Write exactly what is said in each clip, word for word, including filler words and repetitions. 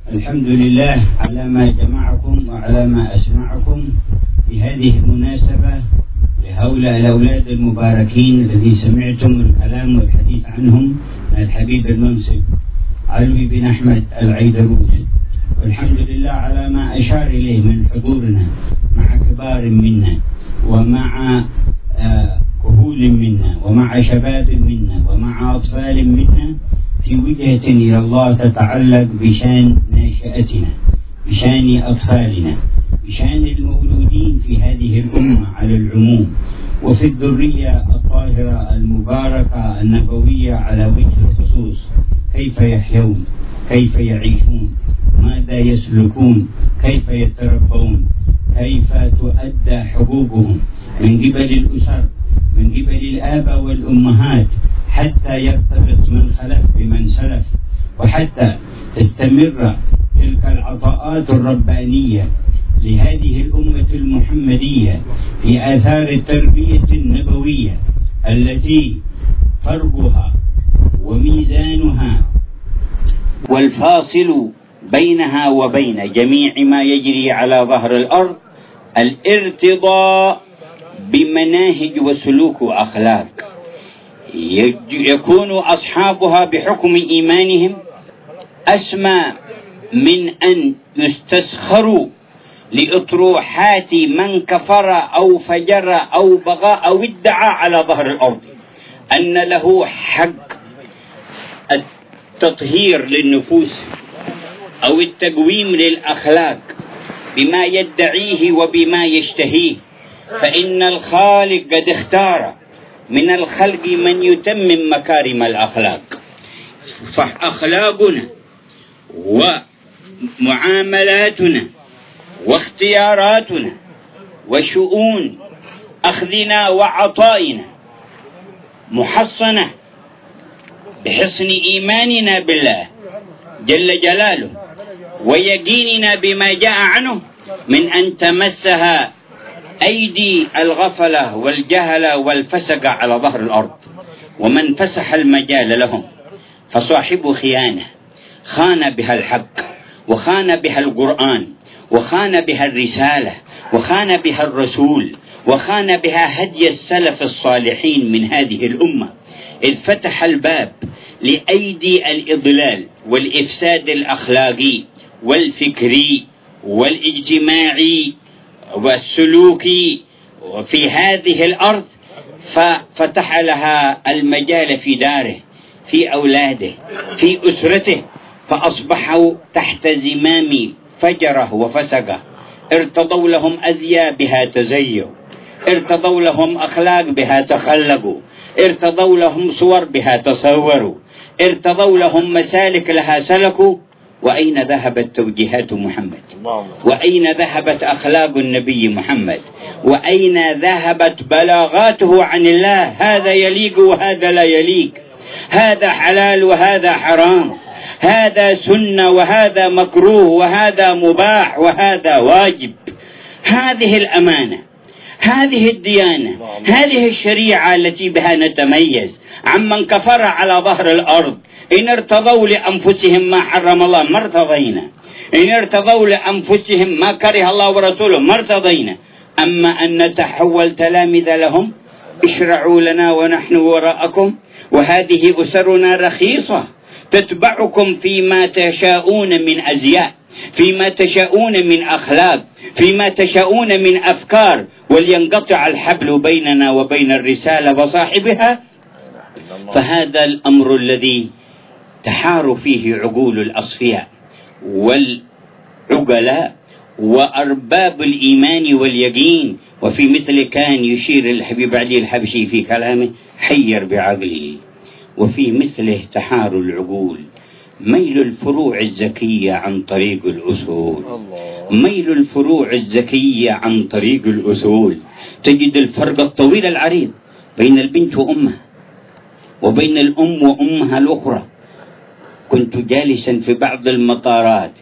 الحمد لله على ما جمعكم وعلى ما أسمعكم في هذه المناسبة لهؤلاء الأولاد المباركين الذين سمعتم الكلام والحديث عنهم من الحبيب المنصب علوي بن أحمد العيدروس. والحمد لله على ما أشار إليه من حضورنا مع كبار منا ومع كهول منا ومع شباب منا ومع أطفال منا في وجهة إلى الله تتعلق بشان ناشئتنا، بشان أطفالنا، بشان المولودين في هذه الأمة على العموم، وفي الذرية الطاهرة المباركة النبوية على وجه الخصوص. كيف يحيون، كيف يعيشون، ماذا يسلكون، كيف يتربون، كيف تؤدى حقوقهم من قبل الأسر، من قبل الآباء والأمهات، حتى يرتبط من خلف بمن سلف، وحتى تستمر تلك العطاءات الربانية لهذه الأمة المحمدية في آثار التربية النبوية التي فرقها وميزانها والفاصل بينها وبين جميع ما يجري على ظهر الأرض الارتضاء بمناهج وسلوك وأخلاق يكون أصحابها بحكم إيمانهم أسمى من أن يستسخروا لأطروحات من كفر أو فجر أو بغى أو ادعى على ظهر الأرض أن له حق التطهير للنفوس أو التقويم للأخلاق بما يدعيه وبما يشتهيه. فإن الخالق قد اختار من الخلق من يتمم مكارم الأخلاق، فأخلاقنا ومعاملاتنا واختياراتنا وشؤون أخذنا وعطائنا محصنة بحسن إيماننا بالله جل جلاله ويقيننا بما جاء عنه من أن تمسها أيدي الغفلة والجهلة والفسق على ظهر الأرض، ومن فسح المجال لهم فصاحب خيانة خان بها الحق وخان بها القرآن وخان بها الرسالة وخان بها الرسول وخان بها هدي السلف الصالحين من هذه الأمة، إذ فتح الباب لأيدي الإضلال والإفساد الأخلاقي والفكري والاجتماعي والسلوكي في هذه الأرض، ففتح لها المجال في داره، في أولاده، في أسرته، فأصبحوا تحت زمام فجره وفسقه. ارتضوا لهم أزياء بها تزيوا، ارتضوا لهم أخلاق بها تخلقوا، ارتضوا لهم صور بها تصوروا، ارتضوا لهم مسالك لها سلكوا. وأين ذهبت توجيهات محمد؟ وأين ذهبت أخلاق النبي محمد؟ وأين ذهبت بلاغاته عن الله؟ هذا يليق وهذا لا يليق، هذا حلال وهذا حرام، هذا سنة وهذا مكروه، وهذا مباح وهذا واجب. هذه الأمانة، هذه الديانة، هذه الشريعة التي بها نتميز عمن كفر على ظهر الأرض. إن ارتضوا لأنفسهم ما حرم الله ما ارتضينا، إن ارتضوا لأنفسهم ما كره الله ورسوله ما ارتضينا. أما أن نتحول تلامذة لهم، اشرعوا لنا ونحن وراءكم، وهذه أسرنا رخيصة تتبعكم فيما تشاءون من أزياء، فيما تشاءون من أخلاق، فيما تشاءون من أفكار، ولينقطع الحبل بيننا وبين الرسالة وصاحبها. فهذا الأمر الذي تحار فيه عقول الأصفياء والعقلاء وأرباب الإيمان واليقين. وفي مثل كان يشير الحبيب علي الحبشي في كلامه حير بعقله، وفي مثله تحار العقول، ميل الفروع الزكية عن طريق الأصول، ميل الفروع الزكية عن طريق الأصول. تجد الفرق الطويل العريض بين البنت وأمها، وبين الأم وأمها الأخرى. كنت جالسا في بعض المطارات،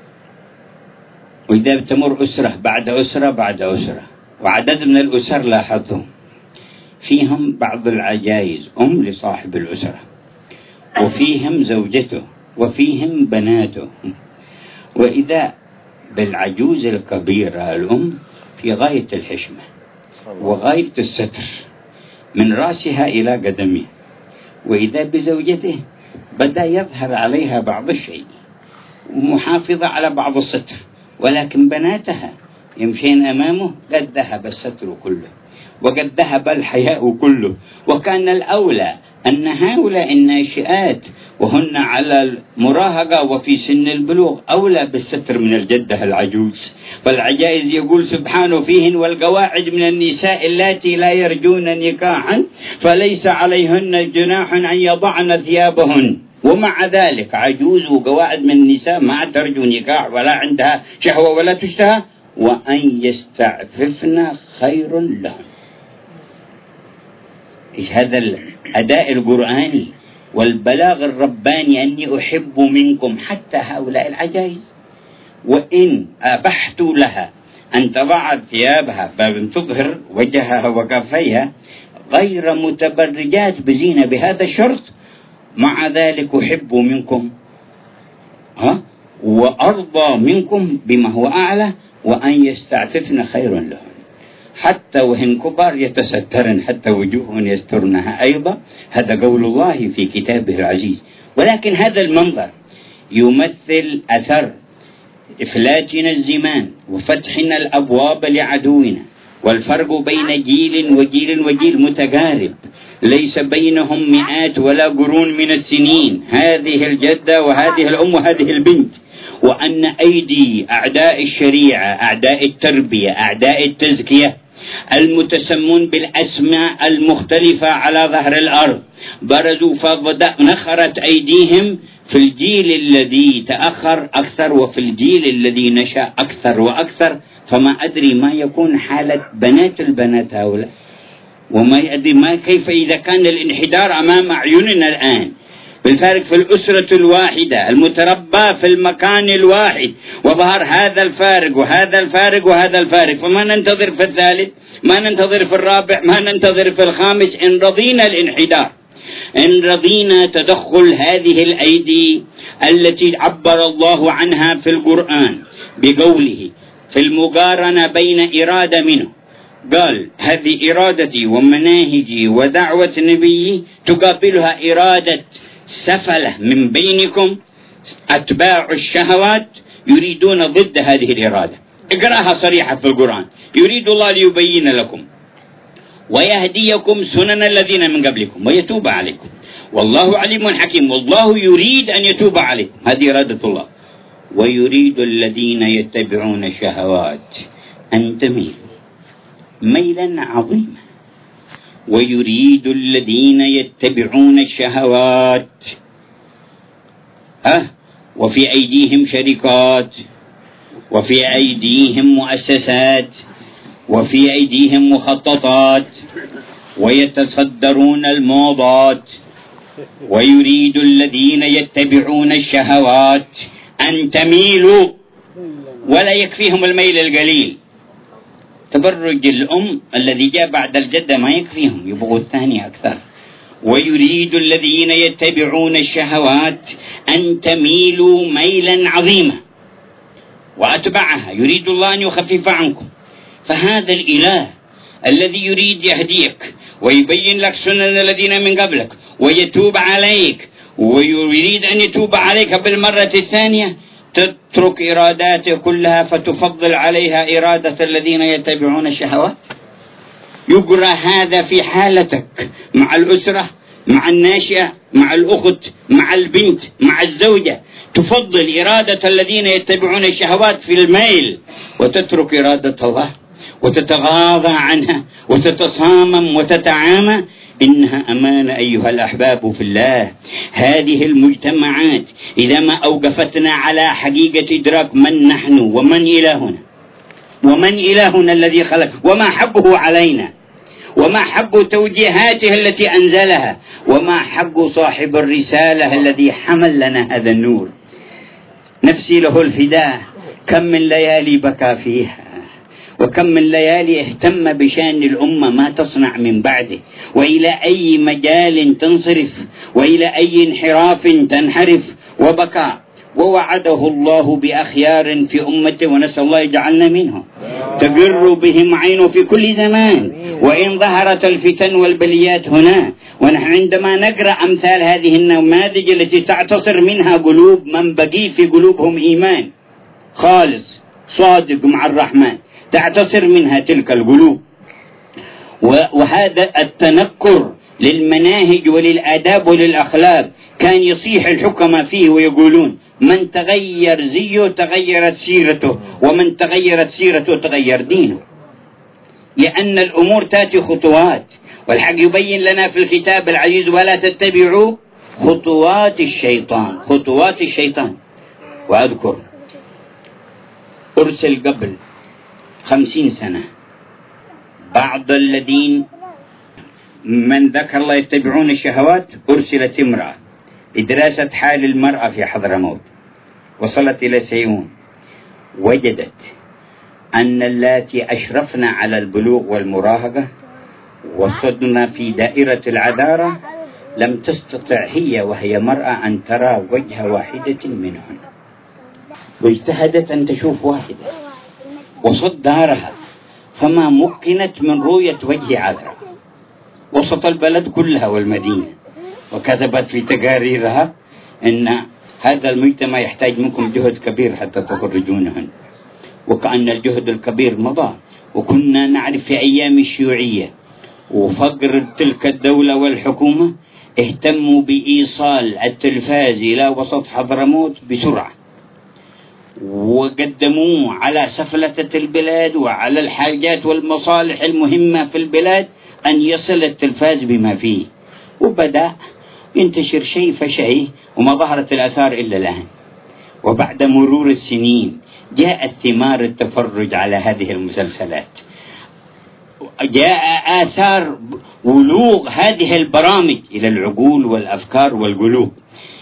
وإذا تمر أسرة بعد أسرة بعد أسرة، وعدد من الأسر لاحظتهم فيهم بعض العجائز أم لصاحب الأسرة، وفيهم زوجته، وفيهم بناته، وإذا بالعجوز الكبيرة الأم في غاية الحشمة وغاية الستر من رأسها إلى قدمها، وإذا بزوجته بدأ يظهر عليها بعض الشيء ومحافظة على بعض الستر، ولكن بناتها يمشين أمامه قد ذهب الستر كله وقد ذهب الحياء كله. وكان الأولى أن هؤلاء الناشئات وهن على المراهقة وفي سن البلوغ أولى بالستر من الجدة العجوز. فالعجائز يقول سبحانه فيهن والقواعد من النساء اللاتي لا يرجون نكاحا فليس عليهن جناح أن يضعن ثيابهن. ومع ذلك عجوز وقواعد من النساء ما ترجو نكاح ولا عندها شهوة ولا تشتهى، وأن يستعففن خير لهم. إيش هذا الأداء القرآني والبلاغ الرباني، أني أحب منكم حتى هؤلاء العجائز وإن أبحت لها أن تضع ثيابها بل تظهر وجهها وكفيها غير متبرجات بزينة بهذا الشرط، مع ذلك أحب منكم ها وأرضى منكم بما هو أعلى، وأن يستعففن خير لهم. حتى وهن كبار يتسترن حتى وجوههم يسترنها أيضا، هذا قول الله في كتابه العزيز. ولكن هذا المنظر يمثل أثر إفلاتنا الزمان وفتحنا الأبواب لعدونا، والفرق بين جيل وجيل وجيل متقارب ليس بينهم مئات ولا قرون من السنين، هذه الجدة وهذه الأم وهذه البنت. وأن أيدي أعداء الشريعة أعداء التربية أعداء التزكية المتسمون بالأسماء المختلفة على ظهر الأرض برزوا فنخرت أيديهم في الجيل الذي تأخر أكثر وفي الجيل الذي نشأ أكثر وأكثر. فما أدري ما يكون حالة بنات البنات هؤلاء، وما أدري ما كيف إذا كان الانحدار أمام أعيننا الآن. بالفارق في الأسرة الواحدة المتربى في المكان الواحد وظهر هذا الفارق وهذا الفارق وهذا الفارق، فما ننتظر في الثالث، ما ننتظر في الرابع، ما ننتظر في الخامس إن رضينا الانحدار، إن رضينا تدخل هذه الأيدي التي عبر الله عنها في القرآن بقوله في المقارنة بين إرادة منه، قال هذه إرادتي ومناهجي ودعوة نبيي تقابلها إرادة سفلة من بينكم أتباع الشهوات يريدون ضد هذه الإرادة. اقرأها صريحة في القرآن، يريد الله ليبين لكم ويهديكم سنن الذين من قبلكم ويتوب عليكم والله عليم حكيم. والله يريد أن يتوب عليكم، هذه إرادة الله. ويريد الذين يتبعون الشهوات أن تميلوا ميلا عظيما. ويريد الذين يتبعون الشهوات أه وفي أيديهم شركات وفي أيديهم مؤسسات وفي أيديهم مخططات ويتصدرون الموضات. ويريد الذين يتبعون الشهوات أن تميلوا، ولا يكفيهم الميل القليل. تبرج الأم الذي جاء بعد الجدة ما يكفيهم، يبغوا الثاني أكثر. ويريد الذين يتبعون الشهوات أن تميلوا ميلا عظيما. وأتبعها يريد الله أن يخفف عنكم. فهذا الإله الذي يريد يهديك ويبين لك سنن الذين من قبلك ويتوب عليك ويريد أن يتوب عليك بالمرة الثانية، تترك إراداته كلها فتفضل عليها إرادة الذين يتبعون الشهوات. يقرأ هذا في حالتك مع الأسرة، مع الناشئة، مع الأخت، مع البنت، مع الزوجة. تفضل إرادة الذين يتبعون الشهوات في الميل وتترك إرادة الله وتتغاضى عنها وتتصامم وتتعامى. إنها أمانة أيها الأحباب في الله. هذه المجتمعات إذا ما أوقفتنا على حقيقة إدراك من نحن ومن إلهنا ومن إلهنا الذي خلق وما حقه علينا وما حق توجيهاته التي أنزلها وما حق صاحب الرسالة الذي حمل لنا هذا النور، نفسي له الفداء. كم من ليالي بكى فيها وكم من ليالي اهتم بشأن الأمة ما تصنع من بعده، وإلى أي مجال تنصرف وإلى أي انحراف تنحرف، وبكى ووعده الله بأخيار في أمته، ونسأل الله يجعلنا منهم، تقر بهم عينه في كل زمان وإن ظهرت الفتن والبليات هنا. ونحن عندما نقرأ أمثال هذه النماذج التي تعتصر منها قلوب من بقي في قلوبهم إيمان خالص صادق مع الرحمن، تعتصر منها تلك القلوب. وهذا التنكر للمناهج وللآداب وللأخلاق كان يصيح الحكماء فيه ويقولون: من تغير زيه تغيرت سيرته، ومن تغيرت سيرته تغير دينه، لأن الأمور تأتي خطوات. والحق يبين لنا في الكتاب العزيز: ولا تتبعوا خطوات الشيطان، خطوات الشيطان. وأذكر أرسل قبل خمسين سنة بعض الذين من ذكر الله يتبعون الشهوات، أرسلت امرأة لدراسة حال المرأة في حضرموت، وصلت إلى سيئون، وجدت أن اللاتي أشرفن على البلوغ والمراهقة وصدنا في دائرة العذارة لم تستطع هي وهي مرأة أن ترى وجه واحدة منهن، واجتهدت أن تشوف واحدة وسط دارها، فما مكنت من رؤية وجه عذراء وسط البلد كلها والمدينة. وكتبت في تقاريرها أن هذا المجتمع يحتاج منكم جهد كبير حتى تخرجونهن. وكأن الجهد الكبير مضى. وكنا نعرف في أيام الشيوعية وفقر تلك الدولة والحكومة اهتموا بإيصال التلفاز إلى وسط حضرموت بسرعة، وقدموه على سفلة البلاد وعلى الحاجات والمصالح المهمة في البلاد أن يصل التلفاز بما فيه، وبدأ ينتشر شيء فشيء، وما ظهرت الآثار إلا الآن. وبعد مرور السنين جاءت ثمار التفرج على هذه المسلسلات، جاء آثار ولوغ هذه البرامج إلى العقول والأفكار والقلوب.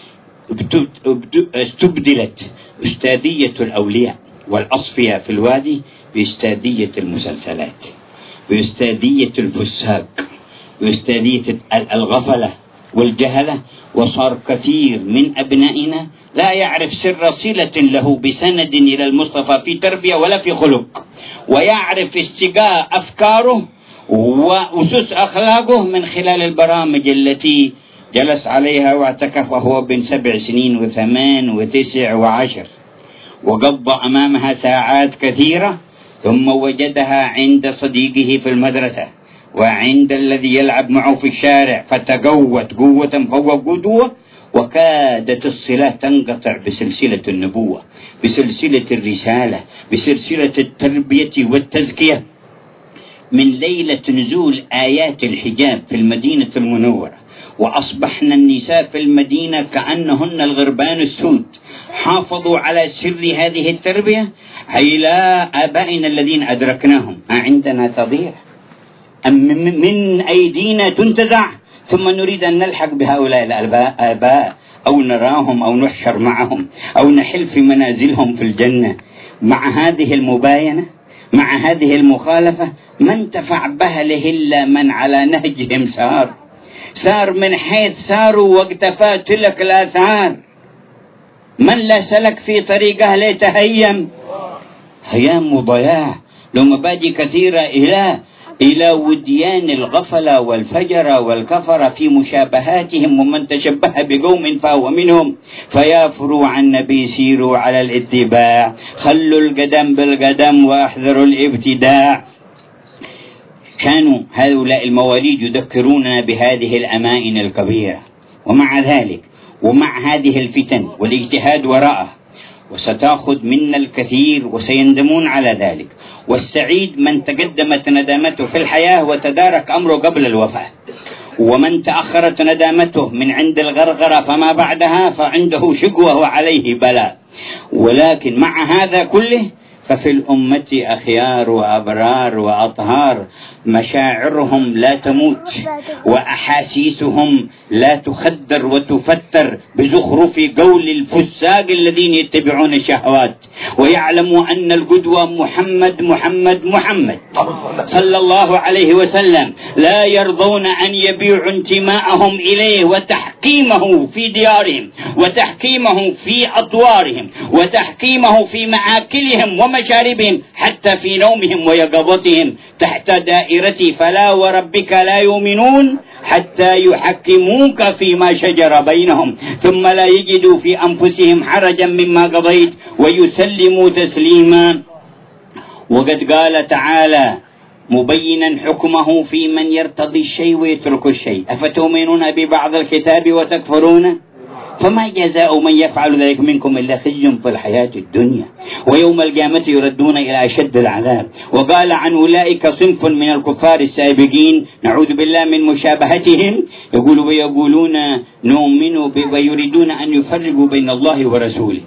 استبدلت أستاذية الأولياء والأصفياء في الوادي بأستاذية المسلسلات، بأستاذية الفساق، بأستاذية الغفلة والجهلة. وصار كثير من أبنائنا لا يعرف سر صلة له بسند إلى المصطفى في تربية ولا في خلق، ويعرف استقاء أفكاره وأسس أخلاقه من خلال البرامج التي جلس عليها واعتكف وهو بين سبع سنين وثمان وتسع وعشر، وقضى أمامها ساعات كثيرة، ثم وجدها عند صديقه في المدرسة وعند الذي يلعب معه في الشارع، فتقوت قوة فوق قوة، وكادت الصلة تنقطع بسلسلة النبوة، بسلسلة الرسالة، بسلسلة التربية والتزكية. من ليلة نزول آيات الحجاب في المدينة المنورة وأصبحنا النساء في المدينة كأنهن الغربان السود، حافظوا على سر هذه التربية إلى آبائنا الذين أدركناهم. عندنا تضيع أم من أيدينا تنتزع، ثم نريد أن نلحق بهؤلاء الآباء أو نراهم أو نحشر معهم أو نحل في منازلهم في الجنة. مع هذه المباينة، مع هذه المخالفة، ما انتفع بها إلا من على نهجهم سار سار من حيث ساروا واقتفى تلك الآثار. من لا سلك في طريقه ليتهيم هيام وضياع، لو مبادئ كثيرة إلى إلى وديان الغفلة والفجر والكفر في مشابهاتهم. ومن تشبه بقوم فهو منهم، فيا فروع النبي سيروا على الاتباع، خلوا القدم بالقدم واحذروا الابتداع. كانوا هؤلاء المواليد يذكروننا بهذه الأمائن الكبيرة. ومع ذلك ومع هذه الفتن والاجتهاد وراءه، وستأخذ منا الكثير وسيندمون على ذلك. والسعيد من تقدمت ندامته في الحياة وتدارك أمره قبل الوفاة، ومن تأخرت ندامته من عند الغرغرة فما بعدها فعنده شقوة وعليه بلاء. ولكن مع هذا كله ففي الأمة أخيار وأبرار وأطهار، مشاعرهم لا تموت وأحاسيسهم لا تخدر وتفتر بزخرف قول الفساق الذين يتبعون الشهوات، ويعلموا أن القدوة محمد محمد محمد. صلى الله عليه وسلم لا يرضون أن يبيعوا انتماءهم إليه وتحكيمه في ديارهم وتحكيمه في أطوارهم وتحكيمه في مآكلهم ومشاربهم حتى في نومهم ويقظتهم تحت دائرتي فلا وربك لا يؤمنون حتى يحكموك فيما شجر بينهم ثم لا يجدوا في أنفسهم حرجا مما قضيت ويسلموا تسليما. وقد قال تعالى مبينا حكمه في من يرتضي الشيء ويترك الشيء أفتؤمنون ببعض الكتاب وتكفرون فما جزاء من يفعل ذلك منكم إلا خزي في الحياة الدنيا ويوم القيامة يردون إلى أشد العذاب. وقال عن أولئك صنف من الكفار السابقين نعوذ بالله من مشابهتهم يقول ويقولون نؤمن ويريدون أن يفرقوا بين الله ورسوله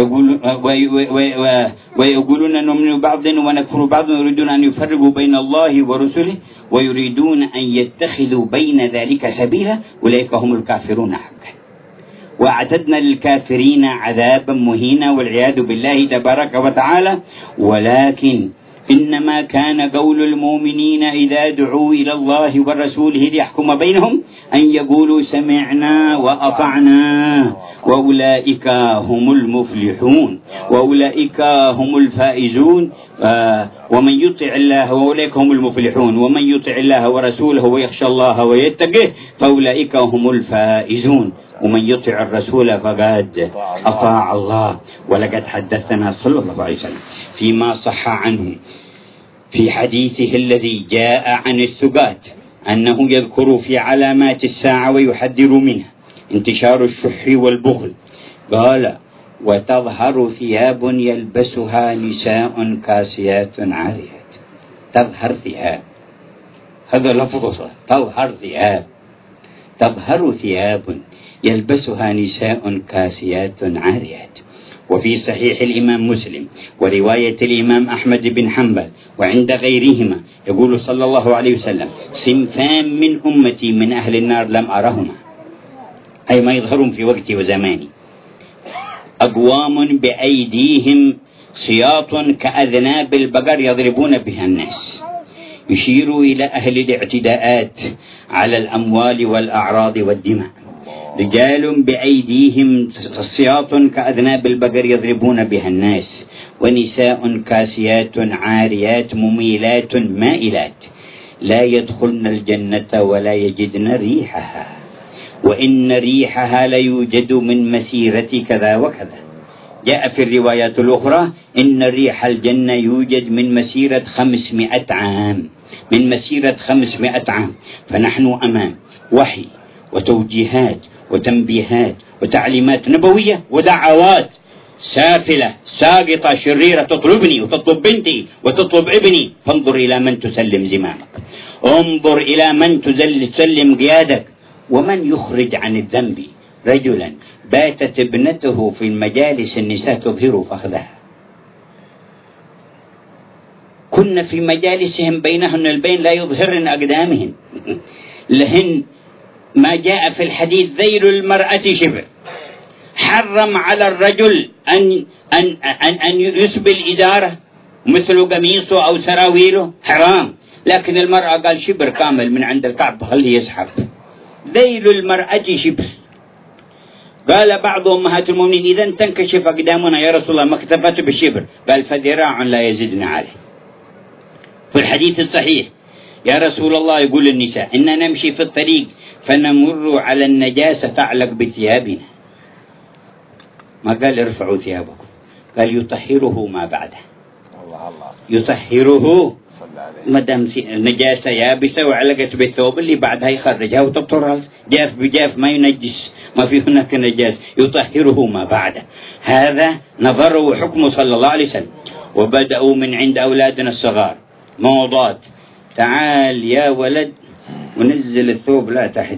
ويقولون نؤمن بعض ونكفر بعض ويريدون أن يفرقوا بين الله ورسله ويريدون أن يتخذوا بين ذلك سبيلا أولئك هم الكافرون حقا. وأعتدنا للكافرين عذابا مهينا والعياذ بالله تبارك وتعالى. ولكن إنما كان قول المؤمنين إذا دعوا إلى الله ورسوله ليحكم بينهم أن يقولوا سمعنا وأطعنا وأولئك هم المفلحون وأولئك هم الفائزون. ومن يطع الله وأولئك هم المفلحون ومن يطع الله ورسوله ويخشى الله ويتقه فأولئك هم الفائزون ومن يطع الرسول فقد أطاع الله. ولقد حدثنا صلى الله عليه وسلم فيما صح عنه في حديثه الذي جاء عن الثقات أنه يذكر في علامات الساعة ويحذر منها انتشار الشح والبخل. قال وتظهر ثياب يلبسها نساء كاسيات عاريات. تظهر ثياب هذا لفظ تظهر ثياب تظهر ثياب يلبسها نساء كاسيات عاريات. وفي صحيح الإمام مسلم ورواية الإمام أحمد بن حنبل وعند غيرهما يقول صلى الله عليه وسلم صنفان من أمتي من أهل النار لم أرهما أي ما يظهرون في وقتي وزماني أقوام بأيديهم سياط كأذناب البقر يضربون بها الناس يشير إلى أهل الاعتداءات على الأموال والأعراض والدماء. رجال بأيديهم سياط كأذناب البقر يضربون بها الناس ونساء كاسيات عاريات مميلات مائلات لا يدخلن الجنة ولا يجدن ريحها وإن ريحها ليوجد من مسيرة كذا وكذا. جاء في الروايات الأخرى إن ريح الجنة يوجد من مسيرة خمسمائة عام من مسيرة خمسمائة عام. فنحن أمام وحي وتوجيهات وتنبيهات وتعليمات نبوية ودعوات سافلة ساقطة شريرة تطلبني وتطلب بنتي وتطلب ابني. فانظر إلى من تسلم زمامك انظر إلى من تسلم قيادك. ومن يخرج عن الذنب رجلا باتت ابنته في المجالس النساء تظهر فخذها كن في مجالسهم بينهن البين لا يظهرن أقدامهن لهن ما جاء في الحديث ذيل المرأة شبر. حرم على الرجل أن, أن, أن, أن يسبل إزاره مثل قميصه أو سراويله حرام. لكن المرأة قال شبر كامل من عند الكعب خليه يسحب. ذيل المرأة شبر. قال بعض أمهات المؤمنين إذا تنكشف أقدامنا يا رسول الله ما اكتفت بالشبر قال فذراع لا يزدنا عليه. في الحديث الصحيح يا رسول الله يقول النساء إننا نمشي في الطريق فنمر على النجاسة تعلق بثيابنا ما قال ارفعوا ثيابكم قال يطهره ما بعده يطهره ما دام نجاسة يابسة وعلقت بالثوب اللي بعدها يخرجها وتبطرها جاف بجاف ما ينجس ما في هناك نجاس يطهره ما بعده. هذا نظره حكمه صلى الله عليه وسلم. وبدأوا من عند أولادنا الصغار موضات تعال يا ولد ونزل الثوب لا تحت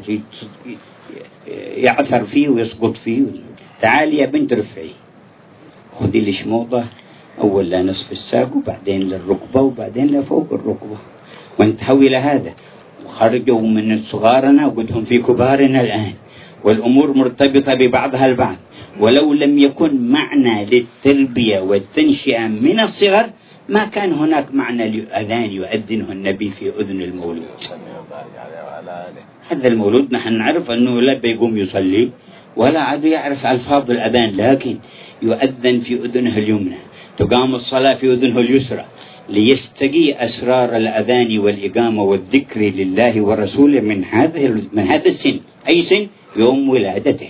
يعثر فيه ويسقط فيه تعال يا بنت رفعي خذي ليش موضة أول لا نصف الساق وبعدين للركبة وبعدين لفوق الركبة وانتهوا إلى هذا. وخرجوا من صغارنا وقدهم في كبارنا الآن والأمور مرتبطة ببعضها البعض. ولو لم يكن معنى للتربية والتنشئة من الصغر ما كان هناك معنى لأذان يؤذنه النبي في أذن المولود. هذا المولود نحن نعرف أنه لا بيقوم يصلي ولا عاد يعرف ألفاظ الأذان، لكن يؤذن في أذنه اليمنى، تقام الصلاة في أذنه اليسرى، ليستقي أسرار الأذان والإقامة والذكر لله ورسوله من هذا من هذا السن. أي سن؟ يوم ولادته.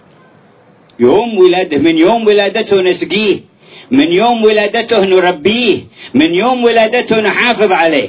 يوم ولادته، من يوم ولادته نسقيه، من يوم ولادته نربيه، من يوم ولادته نحافظ عليه.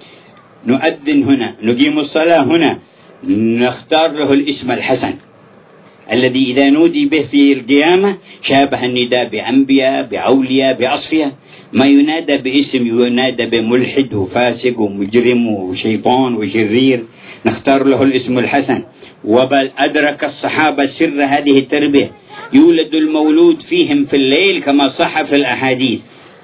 نؤذن هنا، نقيم الصلاة هنا، نختار له الاسم الحسن الذي إذا نودي به في القيامة شابه النداء بأنبياء بأولياء بأصفياء. ما ينادى باسم ينادى بملحد وفاسق ومجرم وشيطان وشرير، نختار له الاسم الحسن. وبل أدرك الصحابة سر هذه التربية، يولد المولود فيهم في الليل كما صح في الأحاديث،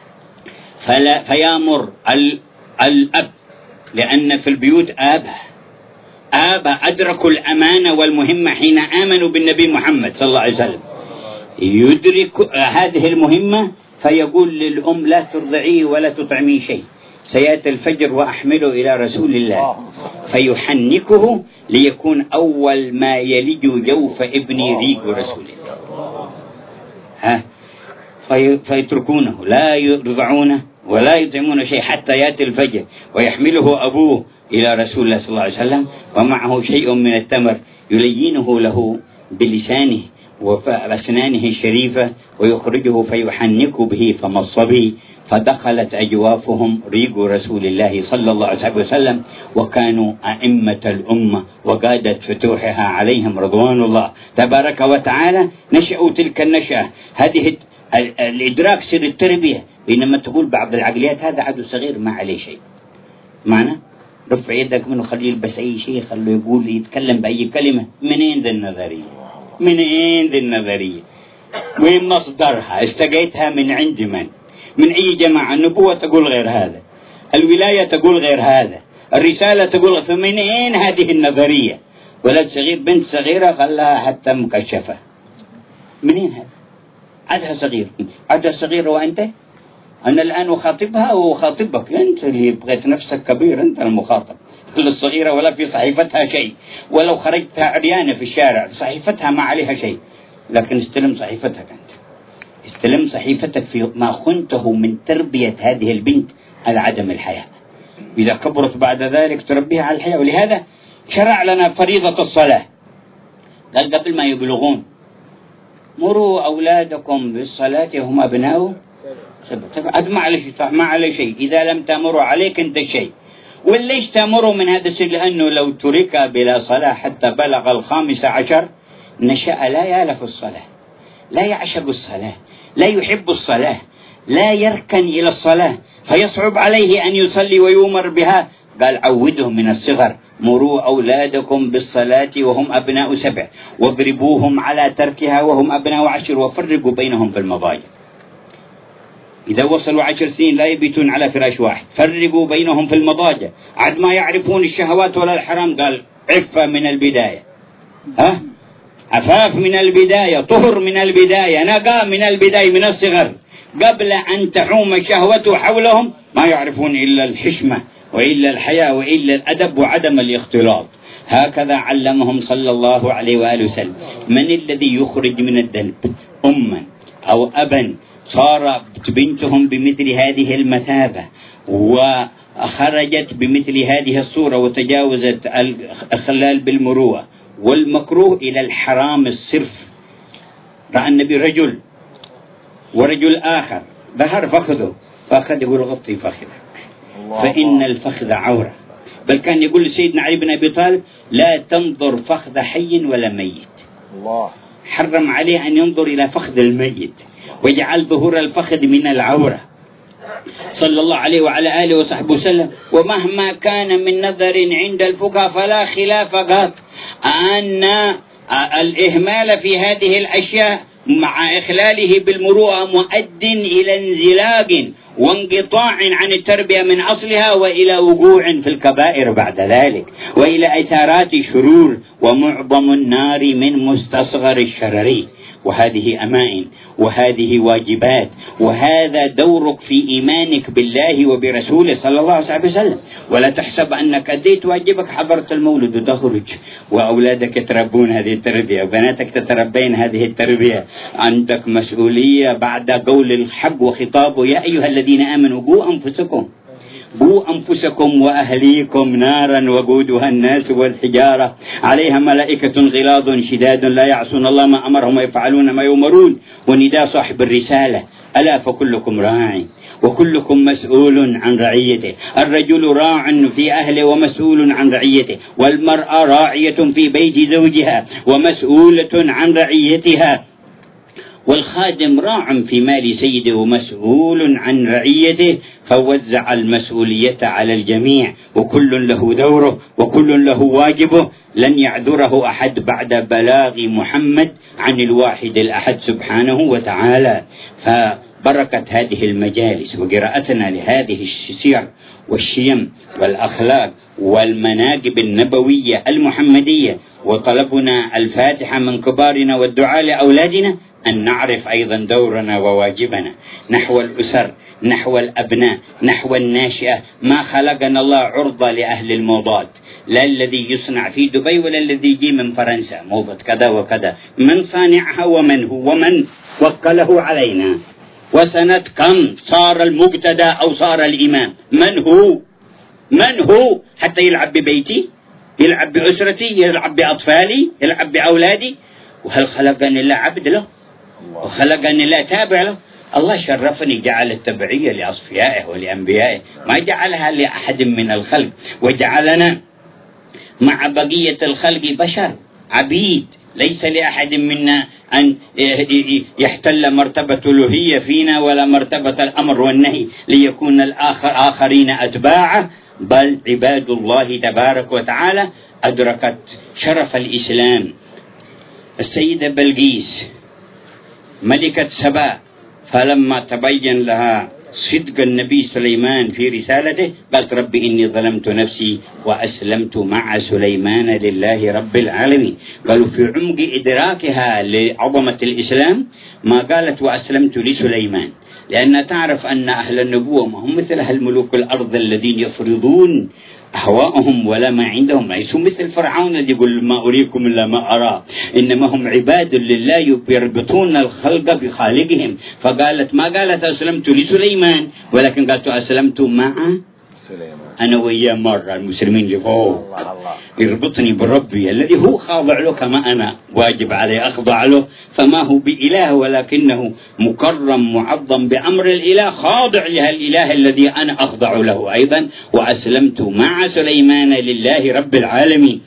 فلا فيامر الأب، لأن في البيوت آبا آبا أدركوا الأمانة والمهمة حين آمنوا بالنبي محمد صلى الله عليه وسلم، يدرك هذه المهمة فيقول للأم لا ترضعيه ولا تطعميه شيء، سيأتي الفجر وأحمله إلى رسول الله فيحنكه ليكون أول ما يلج جوف ابني ريق رسول الله. ها في فيتركونه لا يرضعونه ولا يطعمون شيء حتى يأتي الفجر ويحمله أبوه إلى رسول الله صلى الله عليه وسلم، ومعه شيء من التمر يلينه له بلسانه وأسنانه الشريفة ويخرجه فيحنك به فما الصبي، فدخلت أجوافهم ريق رسول الله صلى الله عليه وسلم، وكانوا أئمة الأمة وقادة فتوحها عليهم رضوان الله تبارك وتعالى. نشأوا تلك النشأة، هذه الإدراك سر التربية. بينما تقول بعض العقليات هذا عدو صغير ما عليه شيء، معنى رفع يدك منه، خليه يلبس أي شيء، خليه يقول يتكلم بأي كلمة. منين ذي النظرية؟ منين ذي النظرية؟ وين مصدرها؟ استقيتها من عند من؟ من أي جماعة؟ النبوة تقول غير هذا، الولاية تقول غير هذا، الرسالة تقول، فمنين هذه النظرية؟ ولد صغير بنت صغيرة خلاها حتى مكشفة، منين هذا؟ عدها صغير، عدها صغير وأنت؟ أنا الآن أخاطبها وأخاطبك، أنت اللي بغيت نفسك كبير، أنت المخاطب. الصغيرة ولا في صحيفتها شيء، ولو خرجتها عريانة في الشارع صحيفتها ما عليها شيء، لكن استلم صحيفتك أنت، استلم صحيفتك في ما خنته من تربية هذه البنت على عدم الحياة. إذا كبرت بعد ذلك تربيها على الحياة. ولهذا شرع لنا فريضة الصلاة، قال قبل ما يبلغون مروا أولادكم بالصلاة هم أبناء سبع. ما عليه شيء، ما عليه شيء إذا لم تأمروا عليك أنت شيء. وليش تأمروا من هذا الشيء؟ لأنه لو ترك بلا صلاة حتى بلغ الخامس عشر نشأ لا يألف الصلاة، لا يعشق الصلاة، لا يحب الصلاة، لا يركن إلى الصلاة، فيصعب عليه أن يصلي ويؤمر بها. قال عودهم من الصغر، مروا أولادكم بالصلاة وهم أبناء سبع، واضربوهم على تركها وهم أبناء عشر، وفرقوا بينهم في المضاجع. إذا وصلوا عشر سنين لا يبيتون على فراش واحد، فرقوا بينهم في المضاجع، عد ما يعرفون الشهوات ولا الحرام. قال عفة من البداية، ها عفاف من البداية، طهر من البداية، نقاء من البداية من الصغر، قبل أن تحوم شهوته حولهم ما يعرفون إلا الحشمة وإلا الحياة وإلا الأدب وعدم الاختلاط. هكذا علمهم صلى الله عليه وآله وسلم. من الذي يخرج من الذنب أما أو أبا صارت بنتهم بمثل هذه المثابة وخرجت بمثل هذه الصورة وتجاوزت الخلال بالمروءة والمكروه إلى الحرام الصرف. رأى النبي رجل ورجل آخر ظهر فخذه، فأخذ يقول غطي فخذك فإن الفخذ عورة. بل كان يقول لسيدنا علي بن أبي طالب لا تنظر فخذ حي ولا ميت، الله حرم عليه أن ينظر إلى فخذ الميت، وجعل ظهور الفخذ من العورة صلى الله عليه وعلى آله وصحبه وسلم. ومهما كان من نظر عند الفقهاء فلا خلاف قط أن الإهمال في هذه الأشياء مع إخلاله بالمروءة مؤد إلى انزلاق وانقطاع عن التربية من أصلها، وإلى وقوع في الكبائر بعد ذلك، وإلى إثارات شرور. ومعظم النار من مستصغر الشرر، وهذه أمائن وهذه واجبات، وهذا دورك في إيمانك بالله وبرسوله صلى الله عليه وسلم. ولا تحسب أنك أديت واجبك حضرت المولد وتخرج وأولادك يتربون هذه التربية وبناتك تتربين هذه التربية. عندك مسؤولية بعد قول الحق وخطابه: يا أيها الذين آمنوا قوا أنفسكم قوا أنفسكم وأهليكم نارا وقودها الناس والحجارة عليها ملائكة غلاظ شداد لا يعصون الله ما أمرهم ويفعلون ما يؤمرون. ونداء صاحب الرسالة: ألا فكلكم راع وكلكم مسؤول عن رعيته. الرجل راع في أهله ومسؤول عن رعيته، والمرأة راعية في بيت زوجها ومسؤولة عن رعيتها، والخادم راع في مال سيده ومسؤول عن رعيته. فوزع المسؤولية على الجميع، وكل له دوره وكل له واجبه. لن يعذره أحد بعد بلاغ محمد عن الواحد الأحد سبحانه وتعالى. فبركة هذه المجالس وقراءتنا لهذه السير والشيم والأخلاق والمناقب النبوية المحمدية، وطلبنا الفاتحة من كبارنا والدعاء لأولادنا، أن نعرف أيضا دورنا وواجبنا نحو الأسر، نحو الأبناء، نحو الناشئة. ما خلقنا الله عرضة لأهل الموضات، لا الذي يصنع في دبي ولا الذي يجي من فرنسا موضة كذا وكذا. من صانعها ومن هو ومن وكله علينا، وسنة كم صار المقتدى أو صار الإمام؟ من هو؟ من هو حتى يلعب ببيتي، يلعب بأسرتي، يلعب بأطفالي، يلعب بأولادي؟ وهل خلقني الله عبد له؟ وخلقني الله تابع له؟ الله شرفني جعل التبعية لأصفيائه ولأنبيائه، ما جعلها لأحد من الخلق، وجعلنا مع بقية الخلق بشر عبيد. ليس لأحد منا أن يحتل مرتبة الألوهية فينا ولا مرتبة الأمر والنهي ليكون الآخر آخرين أتباعه، بل عباد الله تبارك وتعالى. أدركت شرف الإسلام السيدة بلقيس ملكة سبا، فلما تبين لها صدق النبي سليمان في رسالته قالت: رب إني ظلمت نفسي وأسلمت مع سليمان لله رب العالمين. قالوا في عمق إدراكها لعظمة الإسلام ما قالت وأسلمت لسليمان، لأنها تعرف أن أهل النبوة ما هم مثل أهل ملوك الأرض الذين يفرضون أهواءهم ولا ما عندهم، ليسوا مثل فرعون الذي يقول ما أريكم إلا ما أرى، إنما هم عباد لله يربطون الخلق بخالقهم. فقالت ما قالت أسلمت لسليمان، ولكن قالت أسلمت مع سليمان. أنا وياه مرة المسلمين اللي فوق يربطني بربي الذي هو خاضع له كما أنا واجب علي أخضع له، فما هو بإله ولكنه مكرم معظم بأمر الإله، خاضع لها الإله الذي أنا أخضع له أيضا. وأسلمت مع سليمان لله رب العالمين.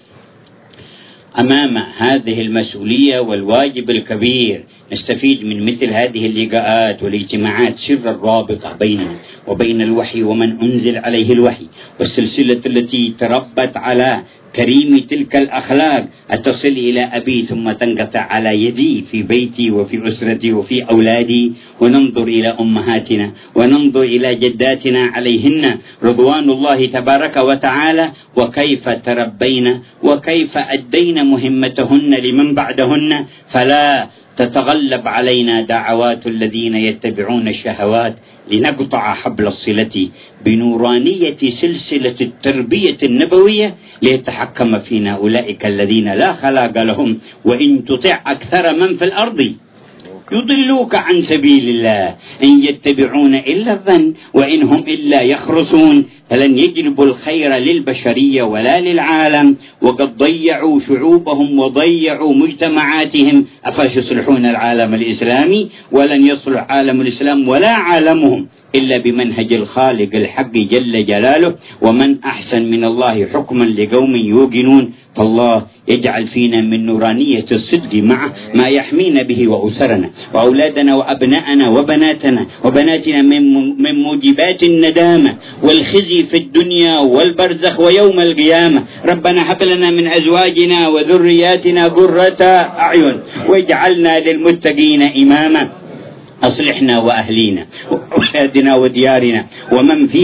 أمام هذه المسؤولية والواجب الكبير نستفيد من مثل هذه اللقاءات والاجتماعات سر الرابطة بيننا وبين الوحي ومن أنزل عليه الوحي، والسلسلة التي تربت على كريم تلك الأخلاق أتصل إلى أبي ثم تنقطع على يدي في بيتي وفي أسرتي وفي أولادي، وننظر إلى أمهاتنا وننظر إلى جداتنا عليهن رضوان الله تبارك وتعالى، وكيف تربينا وكيف أدينا مهمتهن لمن بعدهن. فلا تتغلب علينا دعوات الذين يتبعون الشهوات لنقطع حبل الصلة بنورانية سلسلة التربية النبوية ليتحكم فينا أولئك الذين لا خلاق لهم، وإن تطع أكثر من في الأرض يضلوك عن سبيل الله إن يتبعون إلا الظن وإن هم إلا يخرصون، فلن يجلبوا الخير للبشرية ولا للعالم، وقد ضيعوا شعوبهم وضيعوا مجتمعاتهم. أفاش يصلحون العالم الإسلامي؟ ولن يصلح عالم الإسلام ولا عالمهم إلا بمنهج الخالق الحق جل جلاله. ومن أحسن من الله حكما لقوم يوقنون. فالله يجعل فينا من نورانية الصدق معه ما يحمينا به وأسرنا وأولادنا وأبناءنا وبناتنا وبناتنا من موجبات الندامة والخزي في الدنيا والبرزخ ويوم القيامة. ربنا هب لنا من أزواجنا وذرياتنا قرة أعين واجعلنا للمتقين إماما. أصلحنا وأهلينا وأولادنا وديارنا ومن فيها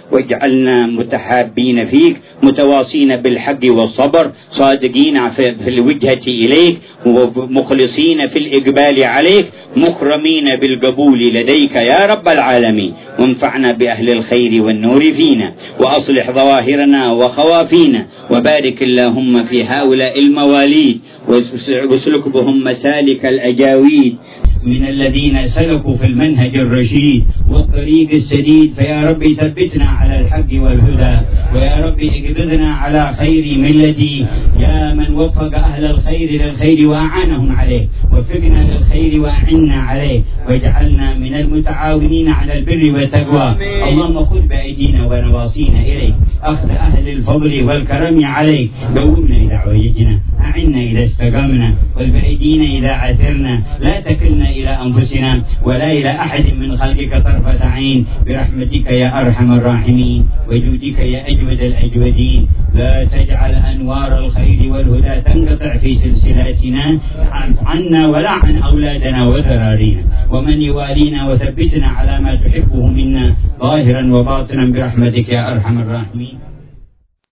واجعلنا متحابين فيك، متواصين بالحق والصبر، صادقين في الوجهة إليك، ومخلصين في الإقبال عليك، مكرمين بالقبول لديك يا رب العالمين. وانفعنا بأهل الخير والنور فينا، وأصلح ظواهرنا وخوافينا، وبارك اللهم في هؤلاء المواليد، واسلك بهم مسالك الأجاويد من الذين سلكوا في المنهج الرشيد والطريق السديد. فيا رب ثبتنا على الحق والهدى، ويا رب اقبضنا على خير ملتي، يا من وفق أهل الخير للخير وأعانهم عليه، وفقنا للخير وأعنا عليه، واجعلنا من المتعاونين على البر والتقوى. اللهم خذ بأيدينا ونواصينا إليك أخذ أهل الفضل والكرم عليك. قومنا إذا عوجنا، أعنا إذا استقمنا، خذ بأيدينا إذا عثرنا، لا تكلنا إلى أنفسنا ولا إلى أحد من خلقك طرفة عين، برحمتك يا أرحم الراحمين، وجودك يا أجود الأجودين. لا تجعل أنوار الخير والهدى تنقطع في سلسلاتنا عنا ولا عن أولادنا وذرارينا ومن يوالينا، وثبتنا على ما تحبه منا ظاهرا وباطنا برحمتك يا أرحم الراحمين.